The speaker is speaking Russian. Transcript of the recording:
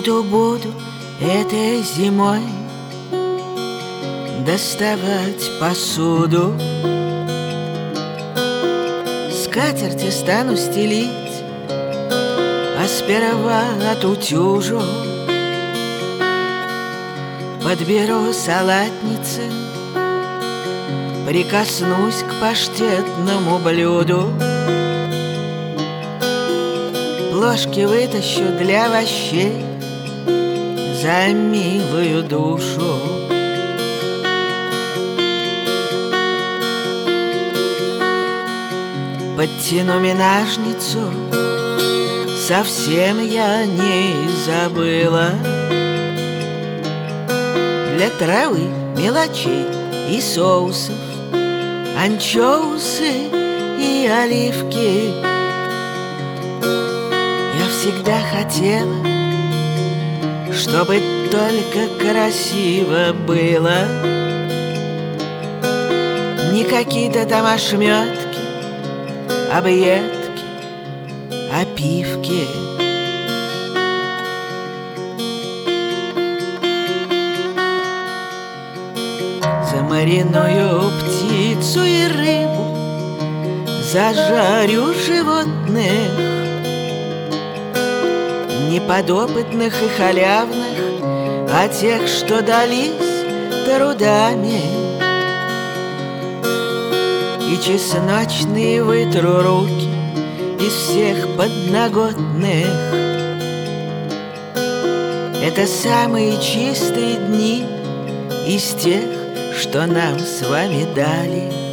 Буду этой зимой доставать посуду, скатерти стану стелить, а сперва отутюжу. Подберу салатницы, прикоснусь к паштетному блюду, плошки вытащу для овощей за милую душу. Подтяну минажницу, совсем я не забыла, для травы, мелочей и соусов, анчоусы и оливки. Я всегда хотела, чтобы только красиво было, не какие-то там ошметки, объедки, опивки. Замариную птицу и рыбу, зажарю животных, не подопытных и халявных, а тех, что дались трудами. И чесночные вытру руки из всех подноготных. Это самые чистые дни из тех, что нам с вами дали.